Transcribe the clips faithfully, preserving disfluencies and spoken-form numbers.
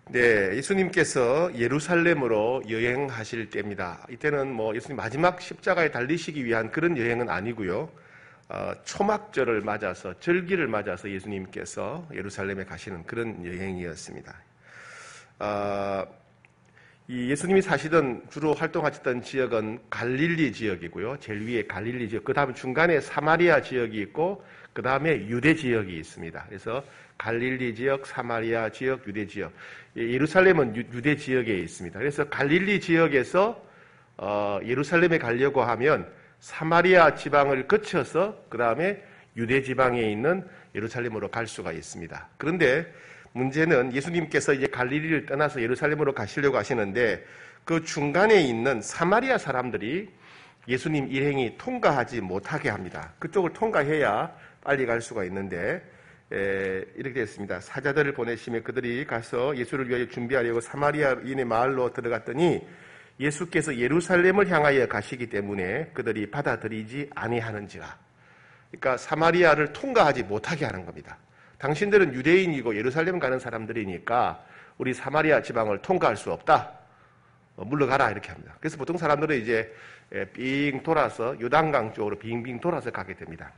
네, 예수님께서 예루살렘으로 여행하실 때입니다. 이때는 뭐 예수님 마지막 십자가에 달리시기 위한 그런 여행은 아니고요. 어, 초막절을 맞아서 절기를 맞아서 예수님께서 예루살렘에 가시는 그런 여행이었습니다. 어, 이 예수님이 사시던 주로 활동하셨던 지역은 갈릴리 지역이고요. 제일 위에 갈릴리 지역, 그 다음 중간에 사마리아 지역이 있고 그 다음에 유대 지역이 있습니다. 그래서 갈릴리 지역, 사마리아 지역, 유대 지역. 예루살렘은 유, 대 지역에 있습니다. 그래서 갈릴리 지역에서 어, 예루살렘에 가려고 하면 사마리아 지방을 거쳐서 그 다음에 유대 지방에 있는 예루살렘으로 갈 수가 있습니다. 그런데 문제는 예수님께서 이제 갈릴리를 떠나서 예루살렘으로 가시려고 하시는데 그 중간에 있는 사마리아 사람들이 예수님 일행이 통과하지 못하게 합니다. 그쪽을 통과해야 빨리 갈 수가 있는데 에, 이렇게 됐습니다. 사자들을 보내시며 그들이 가서 예수를 위하여 준비하려고 사마리아인의 마을로 들어갔더니 예수께서 예루살렘을 향하여 가시기 때문에 그들이 받아들이지 아니하는지라. 그러니까 사마리아를 통과하지 못하게 하는 겁니다. 당신들은 유대인이고 예루살렘 가는 사람들이니까 우리 사마리아 지방을 통과할 수 없다. 어, 물러가라 이렇게 합니다. 그래서 보통 사람들은 이제 빙 돌아서 요단강 쪽으로 빙빙 돌아서 가게 됩니다.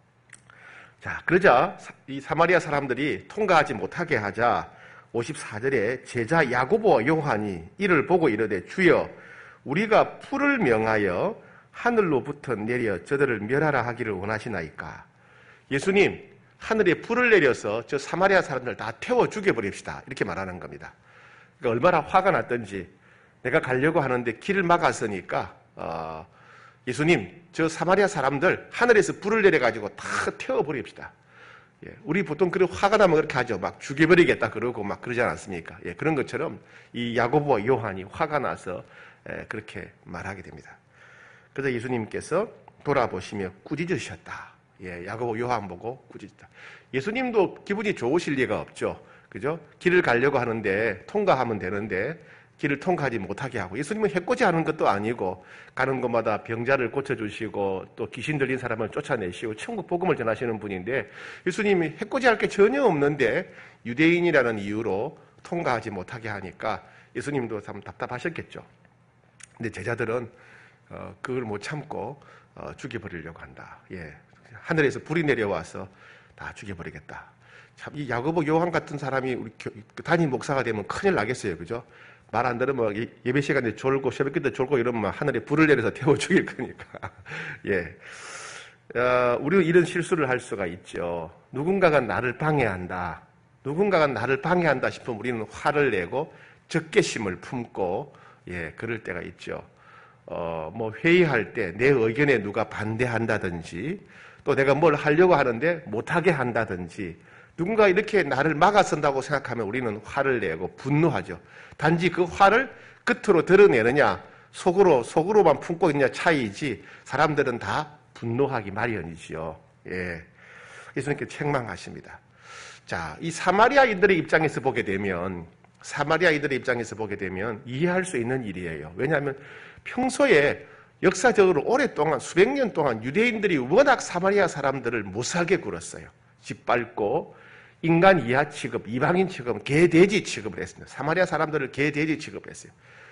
자, 그러자 이 사마리아 사람들이 통과하지 못하게 하자 오십사 절에 제자 야고보와 요한이 이를 보고 이르되 주여 우리가 풀을 명하여 하늘로부터 내려 저들을 멸하라 하기를 원하시나이까. 예수님 하늘에 불을 내려서 저 사마리아 사람들 다 태워 죽여버립시다 이렇게 말하는 겁니다. 그러니까 얼마나 화가 났던지 내가 가려고 하는데 길을 막았으니까 어, 예수님 저 사마리아 사람들 하늘에서 불을 내려가지고 다 태워버립시다. 예, 우리 보통 그런 화가 나면 그렇게 하죠. 막 죽여버리겠다 그러고 막 그러지 않습니까? 예, 그런 것처럼 이 야고보와 요한이 화가 나서 예, 그렇게 말하게 됩니다. 그래서 예수님께서 돌아보시며 꾸짖으셨다. 예, 야고보 요한 보고 꾸짖다. 예수님도 기분이 좋으실 리가 없죠. 그죠? 길을 가려고 하는데 통과하면 되는데 길을 통과하지 못하게 하고 예수님은 해코지 하는 것도 아니고 가는 곳마다 병자를 고쳐주시고 또 귀신 들린 사람을 쫓아내시고 천국 복음을 전하시는 분인데 예수님이 해코지 할 게 전혀 없는데 유대인이라는 이유로 통과하지 못하게 하니까 예수님도 참 답답하셨겠죠. 근데 제자들은 어, 그걸 못 참고 어, 죽여버리려고 한다. 예, 하늘에서 불이 내려와서 다 죽여버리겠다. 참 이 야고보 요한 같은 사람이 우리 담임 목사가 되면 큰일 나겠어요, 그죠? 말 안 들으면 예배 시간에 졸고 새벽 때 졸고 이러면 하늘에 불을 내려서 태워 죽일 거니까. 예, 어, 우리는 이런 실수를 할 수가 있죠. 누군가가 나를 방해한다. 누군가가 나를 방해한다 싶으면 우리는 화를 내고 적개심을 품고 예, 그럴 때가 있죠. 어, 뭐 회의할 때 내 의견에 누가 반대한다든지 또 내가 뭘 하려고 하는데 못하게 한다든지 누군가 이렇게 나를 막아선다고 생각하면 우리는 화를 내고 분노하죠. 단지 그 화를 끝으로 드러내느냐 속으로, 속으로만 품고 있느냐 차이지 사람들은 다 분노하기 마련이지요. 예. 예수님께 책망하십니다. 자, 이 사마리아인들의 입장에서 보게 되면 사마리아인들의 입장에서 보게 되면 이해할 수 있는 일이에요. 왜냐하면 평소에 역사적으로 오랫동안 수백 년 동안 유대인들이 워낙 사마리아 사람들을 못살게 굴었어요. 짓밟고 인간 이하 취급, 이방인 취급, 개, 돼지 취급을 했습니다. 사마리아 사람들을 개, 돼지 취급을 했어요.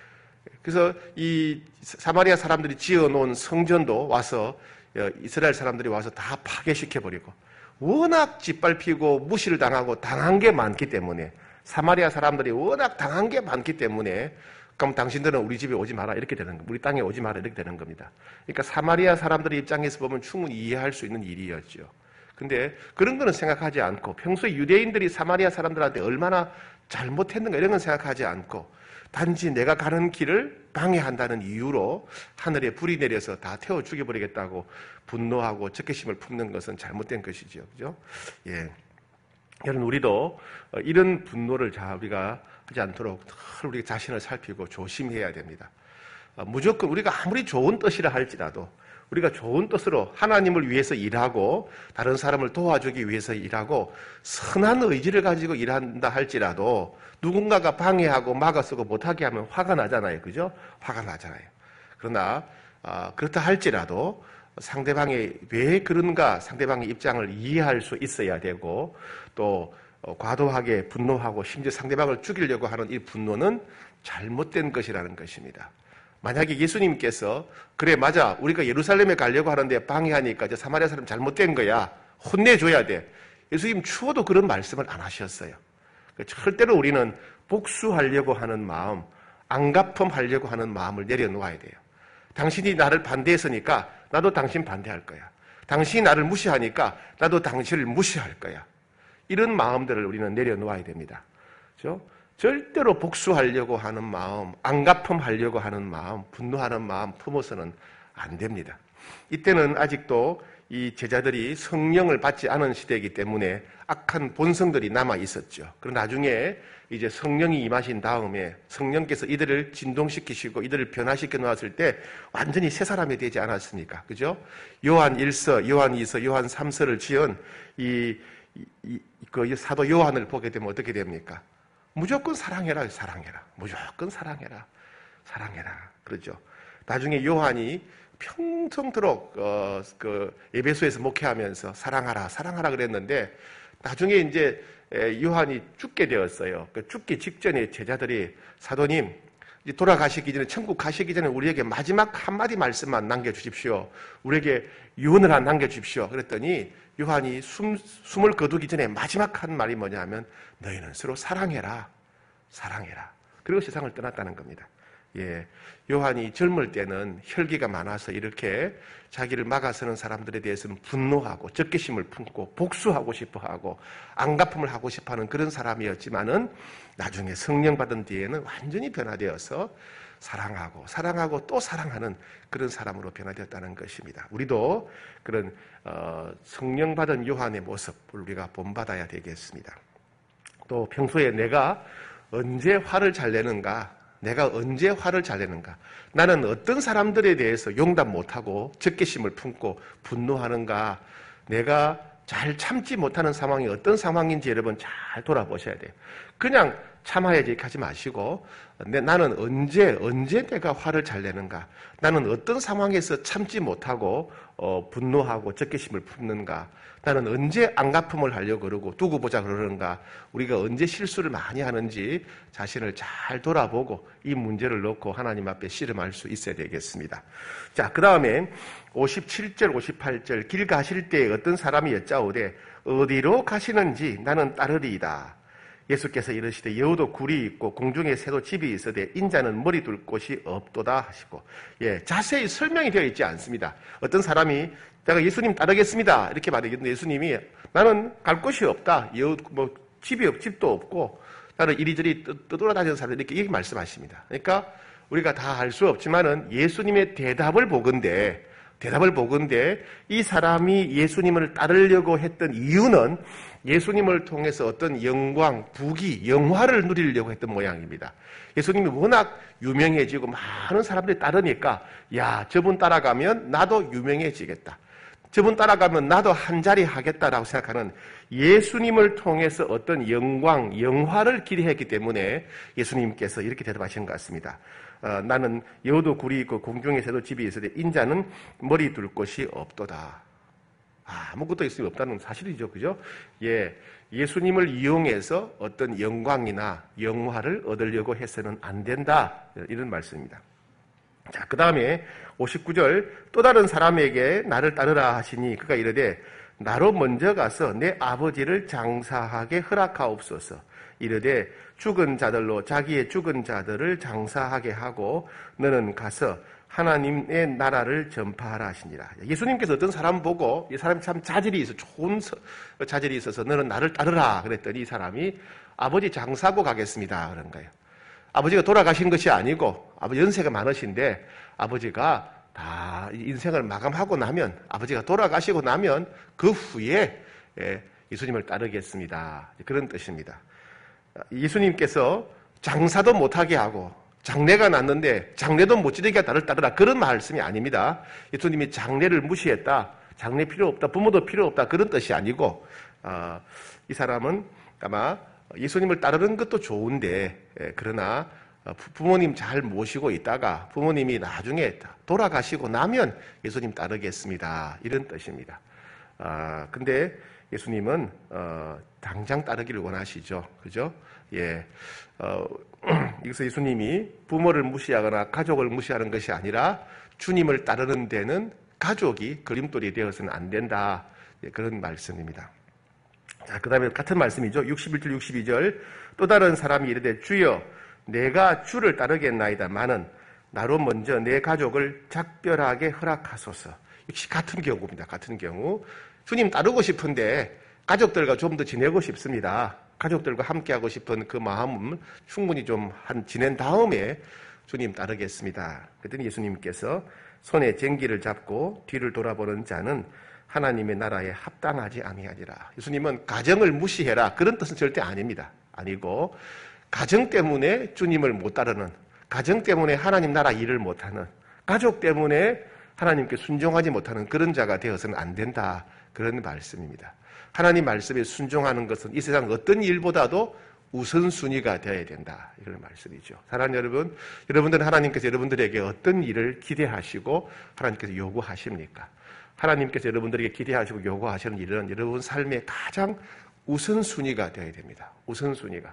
그래서 이 사마리아 사람들이 지어놓은 성전도 와서 이스라엘 사람들이 와서 다 파괴시켜버리고 워낙 짓밟히고 무시를 당하고 당한 게 많기 때문에 사마리아 사람들이 워낙 당한 게 많기 때문에 그럼 당신들은 우리 집에 오지 마라 이렇게 되는 겁니다. 우리 땅에 오지 마라 이렇게 되는 겁니다. 그러니까 사마리아 사람들의 입장에서 보면 충분히 이해할 수 있는 일이었죠. 근데 그런 거는 생각하지 않고 평소에 유대인들이 사마리아 사람들한테 얼마나 잘못했는가 이런 건 생각하지 않고 단지 내가 가는 길을 방해한다는 이유로 하늘에 불이 내려서 다 태워 죽여버리겠다고 분노하고 적개심을 품는 것은 잘못된 것이죠. 그죠? 예. 여러분, 우리도 이런 분노를 자, 우리가 하지 않도록 우리 자신을 살피고 조심해야 됩니다. 무조건 우리가 아무리 좋은 뜻이라 할지라도 우리가 좋은 뜻으로 하나님을 위해서 일하고 다른 사람을 도와주기 위해서 일하고 선한 의지를 가지고 일한다 할지라도 누군가가 방해하고 막아서고 못하게 하면 화가 나잖아요. 그죠? 화가 나잖아요. 그러나 어, 그렇다 할지라도 상대방이 왜 그런가 상대방의 입장을 이해할 수 있어야 되고 또 어, 과도하게 분노하고 심지어 상대방을 죽이려고 하는 이 분노는 잘못된 것이라는 것입니다. 만약에 예수님께서 그래 맞아 우리가 예루살렘에 가려고 하는데 방해하니까 저 사마리아 사람 잘못된 거야 혼내줘야 돼. 예수님 추워도 그런 말씀을 안 하셨어요. 절대로 우리는 복수하려고 하는 마음, 안갚음하려고 하는 마음을 내려놓아야 돼요. 당신이 나를 반대했으니까 나도 당신 반대할 거야. 당신이 나를 무시하니까 나도 당신을 무시할 거야. 이런 마음들을 우리는 내려놓아야 됩니다. 그렇죠? 절대로 복수하려고 하는 마음, 안갚음하려고 하는 마음, 분노하는 마음 품어서는 안 됩니다. 이때는 아직도 이 제자들이 성령을 받지 않은 시대이기 때문에 악한 본성들이 남아 있었죠. 그리고 나중에 이제 성령이 임하신 다음에 성령께서 이들을 진동시키시고 이들을 변화시켜 놓았을 때 완전히 새 사람이 되지 않았습니까? 그죠? 요한 일 서, 요한 이 서, 요한 삼 서를 지은 이, 이, 이, 그 사도 요한을 보게 되면 어떻게 됩니까? 무조건 사랑해라, 사랑해라. 무조건 사랑해라, 사랑해라. 그러죠. 나중에 요한이 평생토록 어, 그 에베소에서 목회하면서 사랑하라, 사랑하라 그랬는데 나중에 이제 요한이 죽게 되었어요. 그 죽기 직전에 제자들이 사도님 이제 돌아가시기 전에 천국 가시기 전에 우리에게 마지막 한마디 말씀만 남겨주십시오. 우리에게 유언을 한 남겨주십시오. 그랬더니 요한이 숨, 숨을 거두기 전에 마지막 한 말이 뭐냐면 너희는 서로 사랑해라, 사랑해라. 그리고 세상을 떠났다는 겁니다. 예, 요한이 젊을 때는 혈기가 많아서 이렇게 자기를 막아서는 사람들에 대해서는 분노하고 적개심을 품고 복수하고 싶어하고 안갚음을 하고 싶어하는 그런 사람이었지만은 나중에 성령 받은 뒤에는 완전히 변화되어서 사랑하고 사랑하고 또 사랑하는 그런 사람으로 변화되었다는 것입니다. 우리도 그런 어, 성령 받은 요한의 모습을 우리가 본받아야 되겠습니다. 또 평소에 내가 언제 화를 잘 내는가, 내가 언제 화를 잘 내는가, 나는 어떤 사람들에 대해서 용납 못하고 적개심을 품고 분노하는가, 내가 잘 참지 못하는 상황이 어떤 상황인지 여러분 잘 돌아보셔야 돼요. 그냥 참아야지 이렇게 하지 마시고 나는 언제 언제 내가 화를 잘 내는가, 나는 어떤 상황에서 참지 못하고 어, 분노하고 적개심을 품는가, 나는 언제 안갚음을 하려고 그러고 두고 보자 그러는가, 우리가 언제 실수를 많이 하는지 자신을 잘 돌아보고 이 문제를 놓고 하나님 앞에 씨름할 수 있어야 되겠습니다. 자, 그 다음에 오십칠 절 오십팔 절 길 가실 때 어떤 사람이 여짜오되 어디로 가시는지 나는 따르리이다. 예수께서 이르시되 여우도 굴이 있고 공중에 새도 집이 있으되 인자는 머리 둘 곳이 없도다 하시고, 예, 자세히 설명이 되어 있지 않습니다. 어떤 사람이 내가 예수님 따르겠습니다 이렇게 말하겠는데 예수님이 나는 갈 곳이 없다, 여우 뭐 집이 없 집도 없고 나는 이리저리 떠돌아다니는 사람 이렇게 이렇게 말씀하십니다. 그러니까 우리가 다 알 수 없지만은 예수님의 대답을 보건대 대답을 보건대 이 사람이 예수님을 따르려고 했던 이유는 예수님을 통해서 어떤 영광, 부귀, 영화를 누리려고 했던 모양입니다. 예수님이 워낙 유명해지고 많은 사람들이 따르니까 야, 저분 따라가면 나도 유명해지겠다, 저분 따라가면 나도 한 자리 하겠다라고 생각하는 예수님을 통해서 어떤 영광, 영화를 기대했기 때문에 예수님께서 이렇게 대답하신 것 같습니다. 어, 나는 여우도 굴이 있고 공중에 새도 집이 있으되 인자는 머리 둘 곳이 없도다. 아, 아무것도 있으면 없다는 사실이죠. 그죠? 예, 예수님을 이용해서 어떤 영광이나 영화를 얻으려고 해서는 안 된다. 이런 말씀입니다. 자, 그 다음에 오십구 절 또 다른 사람에게 나를 따르라 하시니 그가 이르되 나로 먼저 가서 내 아버지를 장사하게 허락하옵소서. 이르되 죽은 자들로 자기의 죽은 자들을 장사하게 하고 너는 가서 하나님의 나라를 전파하라 하시니라. 예수님께서 어떤 사람 보고 이 사람이 참 자질이 있어, 좋은 자질이 있어서 너는 나를 따르라 그랬더니 이 사람이 아버지 장사하고 가겠습니다 그런 거예요. 아버지가 돌아가신 것이 아니고 아버지 연세가 많으신데 아버지가 다 인생을 마감하고 나면, 아버지가 돌아가시고 나면 그 후에 예수님을 따르겠습니다 그런 뜻입니다. 예수님께서 장사도 못하게 하고 장례가 났는데 장례도 못 지르게 나를 따르라 그런 말씀이 아닙니다. 예수님이 장례를 무시했다, 장례 필요 없다, 부모도 필요 없다 그런 뜻이 아니고 어, 이 사람은 아마 예수님을 따르는 것도 좋은데 예, 그러나 부모님 잘 모시고 있다가 부모님이 나중에 돌아가시고 나면 예수님 따르겠습니다 이런 뜻입니다. 아, 근데 예수님은 어, 당장 따르기를 원하시죠. 그죠? 예. 어, 여기서 예수님이 부모를 무시하거나 가족을 무시하는 것이 아니라 주님을 따르는 데는 가족이 걸림돌이 되어서는 안 된다. 예, 그런 말씀입니다. 자, 그 다음에 같은 말씀이죠. 육십일 절, 육십이 절. 또 다른 사람이 이르되 주여 내가 주를 따르겠나이다마는 나로 먼저 내 가족을 작별하게 허락하소서. 역시 같은 경우입니다. 같은 경우. 주님 따르고 싶은데 가족들과 좀 더 지내고 싶습니다. 가족들과 함께하고 싶은 그 마음을 충분히 좀 한 지낸 다음에 주님 따르겠습니다. 그랬더니 예수님께서 손에 쟁기를 잡고 뒤를 돌아보는 자는 하나님의 나라에 합당하지 아니하니라. 예수님은 가정을 무시해라 그런 뜻은 절대 아닙니다. 아니고 가정 때문에 주님을 못 따르는, 가정 때문에 하나님 나라 일을 못하는, 가족 때문에 하나님께 순종하지 못하는 그런 자가 되어서는 안 된다. 그런 말씀입니다. 하나님 말씀에 순종하는 것은 이 세상 어떤 일보다도 우선순위가 되어야 된다. 이런 말씀이죠. 사랑하는 여러분, 여러분들은 하나님께서 여러분들에게 어떤 일을 기대하시고 하나님께서 요구하십니까? 하나님께서 여러분들에게 기대하시고 요구하시는 일은 여러분 삶의 가장 우선순위가 되어야 됩니다. 우선순위가.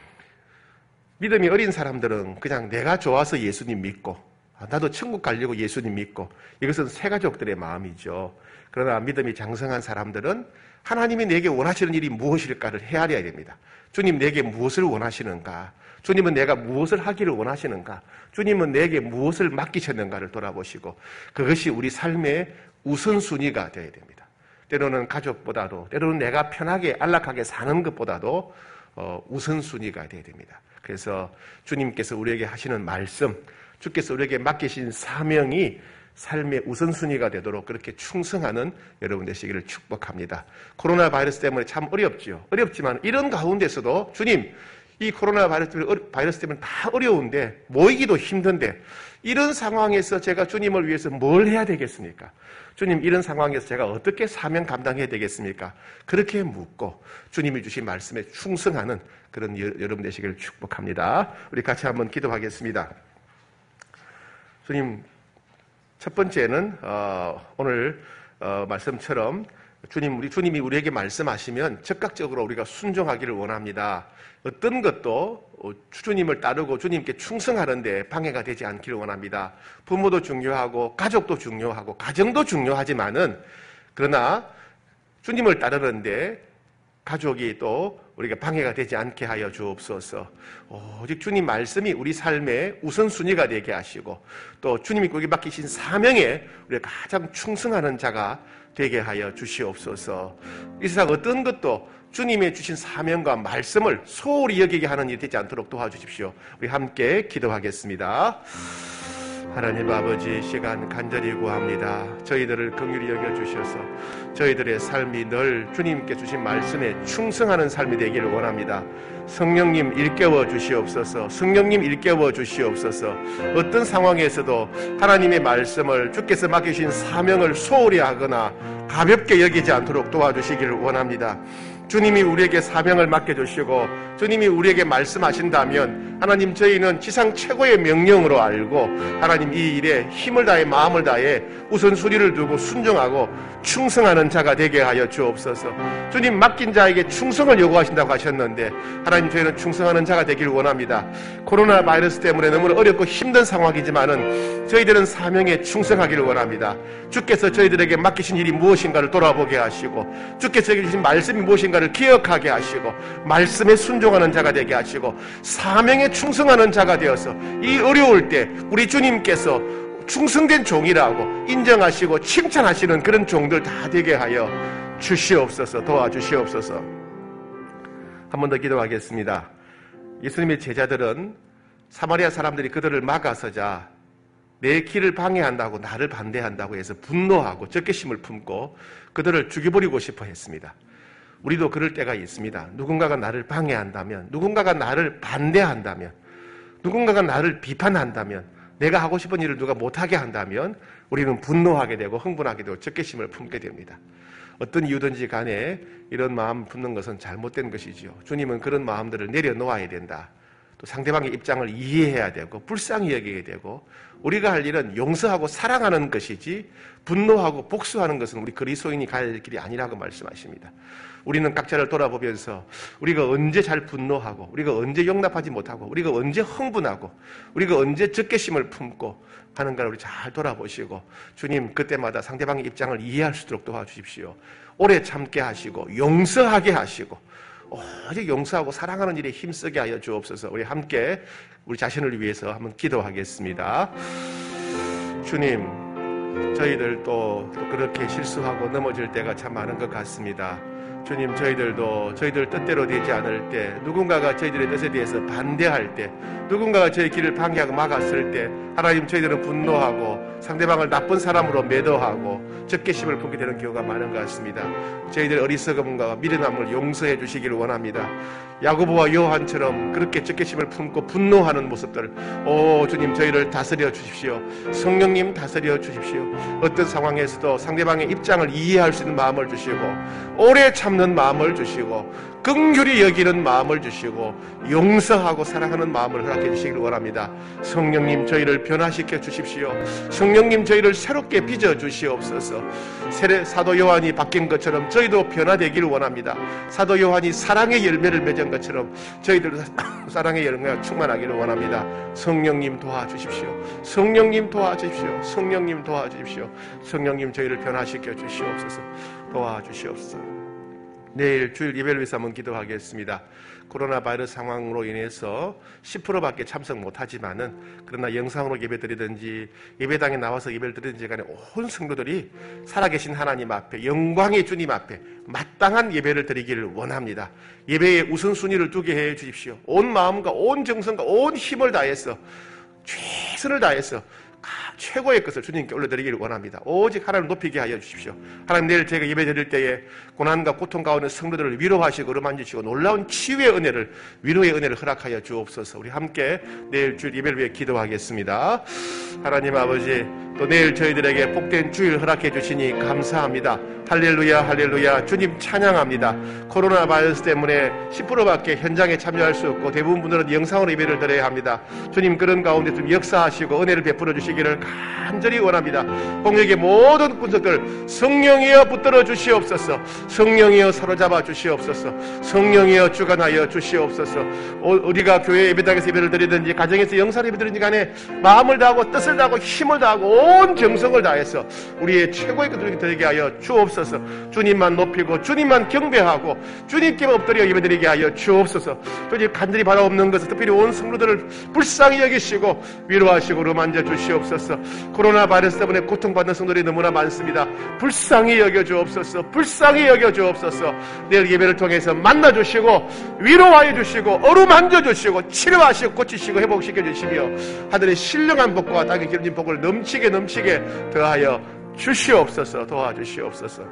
믿음이 어린 사람들은 그냥 내가 좋아서 예수님 믿고 나도 천국 가려고 예수님 믿고 이것은 새가족들의 마음이죠. 그러나 믿음이 장성한 사람들은 하나님이 내게 원하시는 일이 무엇일까를 헤아려야 됩니다. 주님 내게 무엇을 원하시는가? 주님은 내가 무엇을 하기를 원하시는가? 주님은 내게 무엇을 맡기셨는가를 돌아보시고 그것이 우리 삶의 우선순위가 되어야 됩니다. 때로는 가족보다도 때로는 내가 편하게 안락하게 사는 것보다도 어, 우선순위가 되어야 됩니다. 그래서 주님께서 우리에게 하시는 말씀, 주께서 우리에게 맡기신 사명이 삶의 우선순위가 되도록 그렇게 충성하는 여러분 되시기를 축복합니다. 코로나 바이러스 때문에 참 어렵죠. 어렵지만 이런 가운데서도 주님, 이 코로나 바이러스 때문에, 바이러스 때문에 다 어려운데 모이기도 힘든데 이런 상황에서 제가 주님을 위해서 뭘 해야 되겠습니까? 주님, 이런 상황에서 제가 어떻게 사명 감당해야 되겠습니까? 그렇게 묻고 주님이 주신 말씀에 충성하는 그런 여러분 되시기를 축복합니다. 우리 같이 한번 기도하겠습니다. 주님, 첫 번째는 어, 오늘 어, 말씀처럼 주님, 우리 주님이 우리에게 말씀하시면 즉각적으로 우리가 순종하기를 원합니다. 어떤 것도 주님을 따르고 주님께 충성하는데 방해가 되지 않기를 원합니다. 부모도 중요하고 가족도 중요하고 가정도 중요하지만은 그러나 주님을 따르는데 가족이 또 우리가 방해가 되지 않게 하여 주옵소서. 오직 주님 말씀이 우리 삶의 우선순위가 되게 하시고 또 주님이 우리에게 맡기신 사명에 우리가 가장 충성하는 자가 되게 하여 주시옵소서. 이 세상 어떤 것도 주님의 주신 사명과 말씀을 소홀히 여기게 하는 일이 되지 않도록 도와주십시오. 우리 함께 기도하겠습니다. 하나님 아버지, 시간 간절히 구합니다. 저희들을 긍휼히 여겨주셔서 저희들의 삶이 늘 주님께 주신 말씀에 충성하는 삶이 되기를 원합니다. 성령님 일깨워 주시옵소서. 성령님 일깨워 주시옵소서. 어떤 상황에서도 하나님의 말씀을 주께서 맡기신 사명을 소홀히 하거나 가볍게 여기지 않도록 도와주시기를 원합니다. 주님이 우리에게 사명을 맡겨주시고 주님이 우리에게 말씀하신다면 하나님, 저희는 지상 최고의 명령으로 알고 하나님 이 일에 힘을 다해 마음을 다해 우선순위를 두고 순종하고 충성하는 자가 되게 하여 주옵소서. 주님, 맡긴 자에게 충성을 요구하신다고 하셨는데 하나님, 저희는 충성하는 자가 되기를 원합니다. 코로나 바이러스 때문에 너무나 어렵고 힘든 상황이지만은 저희들은 사명에 충성하기를 원합니다. 주께서 저희들에게 맡기신 일이 무엇인가를 돌아보게 하시고 주께서 주신 말씀이 무엇인가를 기억하게 하시고 말씀에 순종하는 자가 되게 하시고 사명에 충성하는 자가 되어서 이 어려울 때 우리 주님께서 충성된 종이라고 인정하시고 칭찬하시는 그런 종들 다 되게 하여 주시옵소서. 도와주시옵소서. 한 번 더 기도하겠습니다. 예수님의 제자들은 사마리아 사람들이 그들을 막아서자 내 길을 방해한다고 나를 반대한다고 해서 분노하고 적개심을 품고 그들을 죽여버리고 싶어 했습니다. 우리도 그럴 때가 있습니다. 누군가가 나를 방해한다면, 누군가가 나를 반대한다면, 누군가가 나를 비판한다면, 내가 하고 싶은 일을 누가 못하게 한다면 우리는 분노하게 되고 흥분하게 되고 적개심을 품게 됩니다. 어떤 이유든지 간에 이런 마음 품는 것은 잘못된 것이지요. 주님은 그런 마음들을 내려놓아야 된다. 또 상대방의 입장을 이해해야 되고 불쌍히 여기게 되고 우리가 할 일은 용서하고 사랑하는 것이지 분노하고 복수하는 것은 우리 그리스도인이 가야 될 길이 아니라고 말씀하십니다. 우리는 각자를 돌아보면서 우리가 언제 잘 분노하고 우리가 언제 용납하지 못하고 우리가 언제 흥분하고 우리가 언제 적개심을 품고 하는가를 우리 잘 돌아보시고 주님 그때마다 상대방의 입장을 이해할 수 있도록 도와주십시오. 오래 참게 하시고 용서하게 하시고 오직 용서하고 사랑하는 일에 힘쓰게 하여 주옵소서. 우리 함께 우리 자신을 위해서 한번 기도하겠습니다. 주님, 저희들도 또 그렇게 실수하고 넘어질 때가 참 많은 것 같습니다. 주님, 저희들도 저희들 뜻대로 되지 않을 때, 누군가가 저희들의 뜻에 대해서 반대할 때, 누군가가 저희 길을 방해하고 막았을 때 하나님, 저희들은 분노하고 상대방을 나쁜 사람으로 매도하고 적개심을 품게 되는 경우가 많은 것 같습니다. 저희들의 어리석음과 미련함을 용서해 주시기를 원합니다. 야고보와 요한처럼 그렇게 적개심을 품고 분노하는 모습들, 오 주님, 저희를 다스려 주십시오. 성령님 다스려 주십시오. 어떤 상황에서도 상대방의 입장을 이해할 수 있는 마음을 주시고 오래 참는 마음을 주시고 긍휼히 여기는 마음을 주시고 용서하고 사랑하는 마음을 허락해 주시기를 원합니다. 성령님, 저희를 변화시켜 주십시오. 성령님, 저희를 새롭게 빚어 주시옵소서. 사도 요한이 바뀐 것처럼 저희도 변화되기를 원합니다. 사도 요한이 사랑의 열매를 맺은 것처럼 저희들도 사랑의 열매가 충만하기를 원합니다. 성령님 도와주십시오. 성령님 도와주십시오. 성령님 도와주십시오. 성령님, 저희를 변화시켜 주시옵소서. 도와주시옵소서. 내일 주일 예배를 위해서 한번 기도하겠습니다. 코로나 바이러스 상황으로 인해서 십 퍼센트밖에 참석 못하지만은 그러나 영상으로 예배드리든지 예배당에 나와서 예배를 드리든지 간에 온 성도들이 살아계신 하나님 앞에 영광의 주님 앞에 마땅한 예배를 드리기를 원합니다. 예배에 우선순위를 두게 해 주십시오. 온 마음과 온 정성과 온 힘을 다해서 최선을 다해서 최고의 것을 주님께 올려드리기를 원합니다. 오직 하나님을 높이게 하여 주십시오. 하나님, 내일 저희가 예배 드릴 때에 고난과 고통 가운데 성도들을 위로하시고 어루만지시고 놀라운 치유의 은혜를, 위로의 은혜를 허락하여 주옵소서. 우리 함께 내일 주일 예배를 위해 기도하겠습니다. 하나님 아버지, 또 내일 저희들에게 복된 주일 허락해 주시니 감사합니다. 할렐루야, 할렐루야. 주님 찬양합니다. 코로나 바이러스 때문에 십 퍼센트밖에 현장에 참여할 수 없고 대부분 분들은 영상으로 예배를 드려야 합니다. 주님, 그런 가운데 좀 역사하시고 은혜를 베풀어 주시기를 간절히 원합니다. 홍역의 모든 군속들 성령이여 붙들어 주시옵소서. 성령이여 사로잡아 주시옵소서. 성령이여 주관하여 주시옵소서. 우리가 교회 예배당에서 예배를 드리든지 가정에서 영상 예배 드리든지 간에 마음을 다하고 뜻을 다하고 힘을 다하고 온 정성을 다해서 우리의 최고의 것을 드리게 하여 주옵소서. 주님만 높이고 주님만 경배하고 주님께 엎드려 예배드리게 하여 주옵소서. 주님, 간절히 바라옵는 것은 특별히 온 성도들을 불쌍히 여기시고 위로하시고 로만져 주시옵소서. 코로나 바이러스 때문에 고통받는 성도들이 너무나 많습니다. 불쌍히 여겨 주옵소서. 불쌍히 여겨 주옵소서. 내일 예배를 통해서 만나 주시고 위로하여 주시고 어루만져 주시고 치료하시고 고치시고 회복시켜 주시며 하늘의 신령한 복과 땅의 기름진 복을 넘치게 넘치게 더하여 주시옵소서. 도와주시옵소서.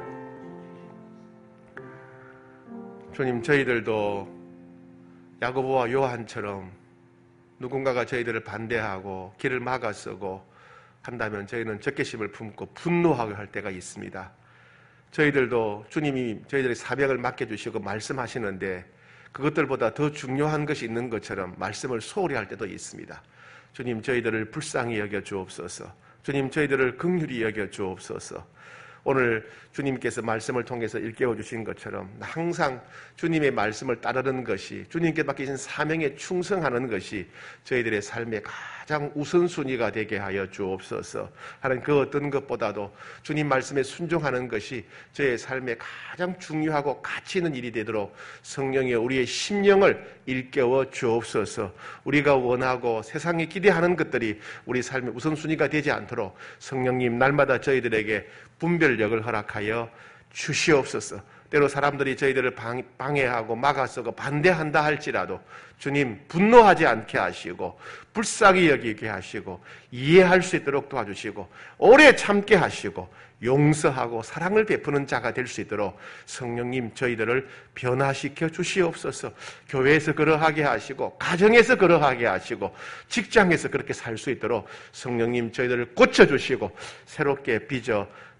주님, 저희들도 야고보와 요한처럼 누군가가 저희들을 반대하고 길을 막아서고 한다면 저희는 적개심을 품고 분노하게 할 때가 있습니다. 저희들도 주님이 저희들의 사명을 맡겨주시고 말씀하시는데 그것들보다 더 중요한 것이 있는 것처럼 말씀을 소홀히 할 때도 있습니다. 주님, 저희들을 불쌍히 여겨 주옵소서. 주님, 저희들을 긍휼히 여겨 주옵소서. 오늘 주님께서 말씀을 통해서 일깨워 주신 것처럼 항상 주님의 말씀을 따르는 것이, 주님께 맡기신 사명에 충성하는 것이 저희들의 삶의 가장 우선순위가 되게 하여 주옵소서. 하는 그 어떤 것보다도 주님 말씀에 순종하는 것이 저의 삶에 가장 중요하고 가치 있는 일이 되도록 성령이 우리의 심령을 일깨워 주옵소서. 우리가 원하고 세상이 기대하는 것들이 우리 삶의 우선순위가 되지 않도록 성령님 날마다 저희들에게 분별력을 허락하여 주시옵소서. 때로 사람들이 저희들을 방해하고 막아서고 반대한다 할지라도 주님 분노하지 않게 하시고 불쌍히 여기게 하시고 이해할 수 있도록 도와주시고 오래 참게 하시고 용서하고 사랑을 베푸는 자가 될 수 있도록 성령님 저희들을 변화시켜 주시옵소서. 교회에서 그러하게 하시고 가정에서 그러하게 하시고 직장에서 그렇게 살 수 있도록 성령님 저희들을 고쳐주시고 새롭게 빚어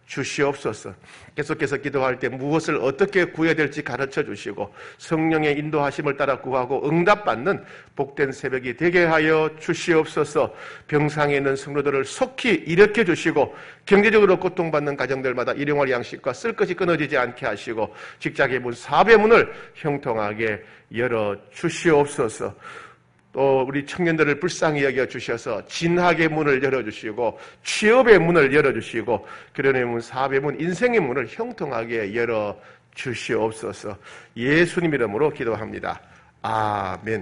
주시옵소서. 계속해서 기도할 때 무엇을 어떻게 구해야 될지 가르쳐 주시고 성령의 인도하심을 따라 구하고 응답받는 복된 새벽이 되게 하여 주시옵소서. 병상에 있는 성도들을 속히 일으켜 주시고 경제적으로 고통받는 가정들마다 일용할 양식과 쓸 것이 끊어지지 않게 하시고 직장의 문, 사업의 문을 형통하게 열어 주시옵소서. 또 우리 청년들을 불쌍히 여겨 주셔서 진학의 문을 열어주시고 취업의 문을 열어주시고 결혼의 문, 사업의 문, 인생의 문을 형통하게 열어 주시옵소서. 예수님 이름으로 기도합니다. 아멘.